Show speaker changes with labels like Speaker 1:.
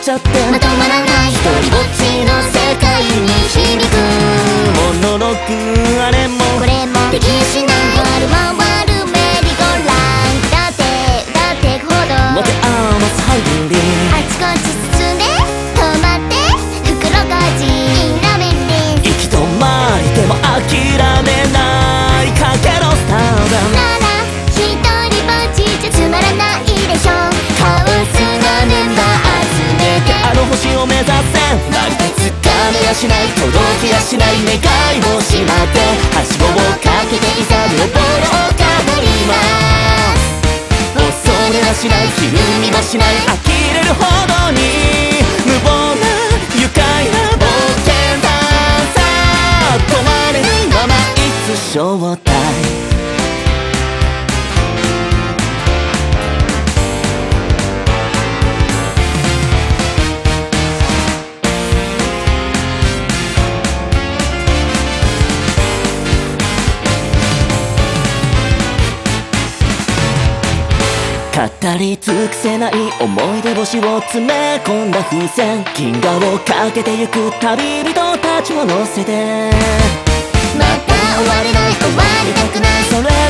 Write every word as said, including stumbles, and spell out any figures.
Speaker 1: ちゃって
Speaker 2: まとまらない一人ぼっちの世界に響く
Speaker 1: モノローグあれも
Speaker 2: これもできやしない回る回るメリーゴーランだって歌ってくほど
Speaker 1: 持て余すハングリー
Speaker 2: あちこち進んで止まって袋小路インラメンです
Speaker 1: 行き止まりでも諦めないかけろスターだ
Speaker 2: なら一人ぼっちじゃつまらないでしょカオスなメンバー集めて
Speaker 1: あの星を目指せなりて掴めやしない届きやしない願いをしまってはしごをかけていざ登ろうかなります恐れはしないひるみもしない呆れるほどに無謀な愉快な冒険ださ止まれないままいつ正体語り尽くせない思い出星を詰め込んだ風船銀河をかけてゆく旅人たちを乗せて
Speaker 2: また終われない終わりたくない
Speaker 1: それ